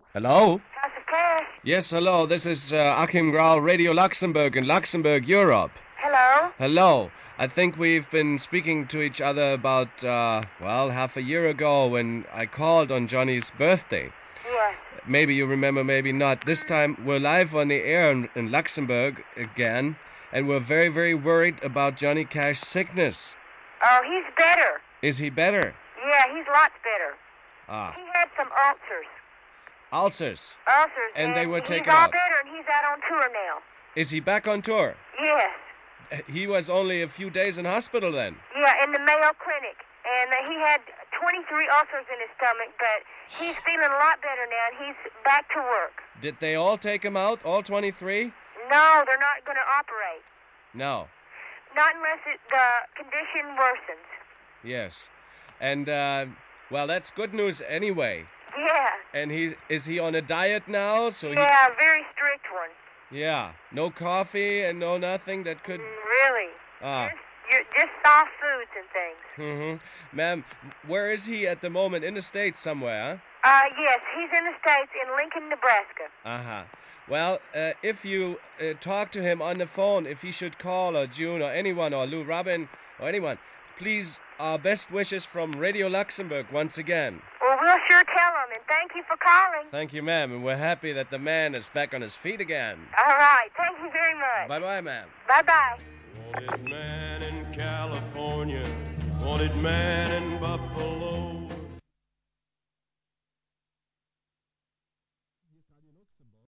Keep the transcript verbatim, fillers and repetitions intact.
Hello? House of Cash. Yes, hello. This is uh, Achim Grau, Radio Luxembourg in Luxembourg, Europe. Hello. Hello. I think we've been speaking to each other about, uh, well, half a year ago when I called on Johnny's birthday. Yes. Maybe you remember, maybe not. This time we're live on the air in, in Luxembourg again, and we're very, very worried about Johnny Cash's sickness. Oh, he's better. Is he better? Yeah, he's lots better. Ah. He had some ulcers. Ulcers. Ulcers. And they were taken He's all out. better, and he's out on tour now. Is he back on tour? Yes. He was only a few days in hospital then. Yeah, in the Mayo Clinic. And uh, he had twenty-three ulcers in his stomach, but he's feeling a lot better now, and he's back to work. Did they all take him out, all twenty-three? No, they're not going to operate. No. Not unless it, the condition worsens. Yes. And, uh, well, that's good news anyway. Yeah. And he is he on a diet now? So Yeah, a very strict one. he, yeah, no coffee and no nothing that could. Mm, really? Ah. Just, you're, just soft foods and things. Mm-hmm. Ma'am, where is he at the moment? In the States somewhere? Uh, yes, he's in the States, in Lincoln, Nebraska. Uh huh. Well, uh, if you uh, talk to him on the phone, if he should call, or June, or anyone, or Lou Robin, or anyone, please, our best wishes from Radio Luxembourg once again. Well, we'll sure tell him, and thank you for calling. Thank you, ma'am, and we're happy that the man is back on his feet again. All right, thank you very much. Bye-bye, ma'am. Bye-bye. Wanted man in California, wanted man in Buffalo.